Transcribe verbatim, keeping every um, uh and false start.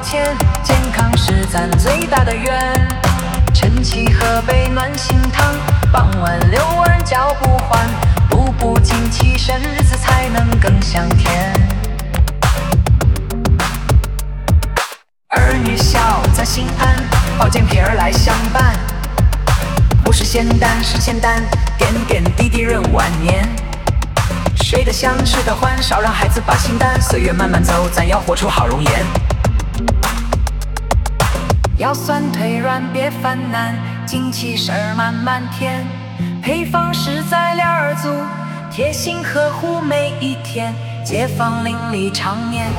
钱，健康是咱最大的愿。晨起喝杯暖心汤，傍晚遛弯脚不缓，步步精气神，日子才能更香甜。儿女孝，咱心安，保健品儿来相伴，不是仙丹是仙丹，点点滴滴润万年。睡得香，吃得欢，少让孩子把心担。岁月慢慢走，咱要活出好容颜。腰酸腿软别烦难，精气神儿满满添。配方实在料儿足，贴心呵护每一天，街坊邻里常年。